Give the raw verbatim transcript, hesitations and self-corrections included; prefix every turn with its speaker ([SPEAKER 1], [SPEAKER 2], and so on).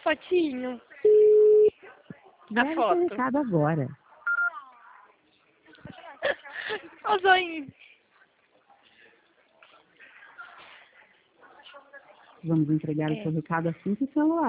[SPEAKER 1] fotinho.
[SPEAKER 2] A
[SPEAKER 1] Deve
[SPEAKER 2] foto.
[SPEAKER 1] ser recado agora.
[SPEAKER 2] Olha o zoinho.
[SPEAKER 1] Vamos entregar
[SPEAKER 2] É.
[SPEAKER 1] o seu recado assim que o celular.